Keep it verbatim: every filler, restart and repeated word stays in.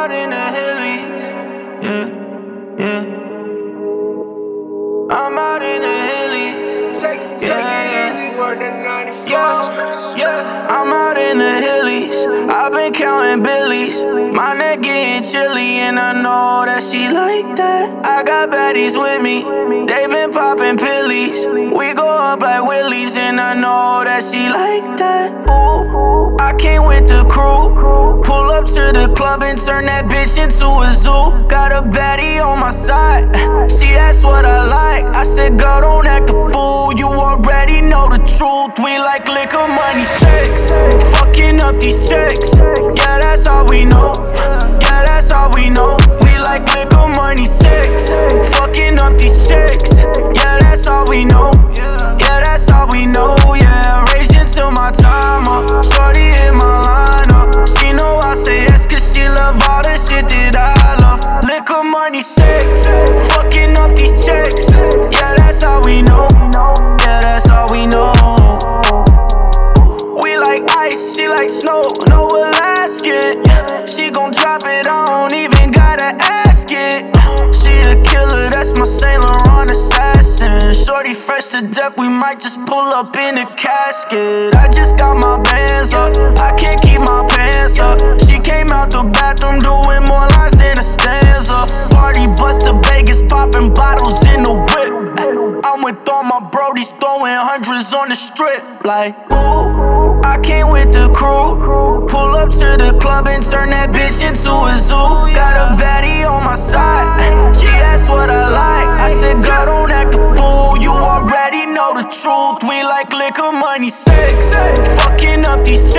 out in the hilly, yeah, yeah. I'm out in the hilly, Take, take yeah, it easy, work the ninety-four. yeah, yeah. I'm out in the hillies, I've been counting billies. My neck getting chilly and I know that she like that. I got baddies with me, they been popping pillies. We go up like Willies and I know that she like that. Ooh, I came with the crew, pull up to the club and turn that bitch into a zoo. Got a baddie on my side, she asked what I like. I said, girl, don't act a fool, you already know the truth. We like liquor, money, sex, fucking up these checks. Yeah, that's all we know, yeah, that's all we know. We like liquor, money, sex, fucking up these checks. Yeah, that's all we know, yeah, that's all we know. Yeah, raging till my time up, shorty hit my lineup. She know I say yes cause she love all the shit that I love. Liquor, money, sex, fucking up these checks. Yeah, that's all we know, yeah, that's all we know. We like ice, she like snow, no Alaskan. She gon' drop it, I don't even gotta ask it. She a killer, that's my Saint Laurent assassin. Shorty fresh to death, we might just pull up in a casket. I just got my bands up, I can't keep my pants up. She came out the bathroom doing more lines than a stanza. Party bus to Vegas, popping bottles in the whip. I'm with all my brodies, throwing hundreds on the strip. Like, ooh, I came with the crew, pull up to the club and turn that bitch into a zoo. Got a baddie on my side, she asked what I like. I said, girl, don't act a fool, you already know the truth. We like liquor, money, sex, fucking up these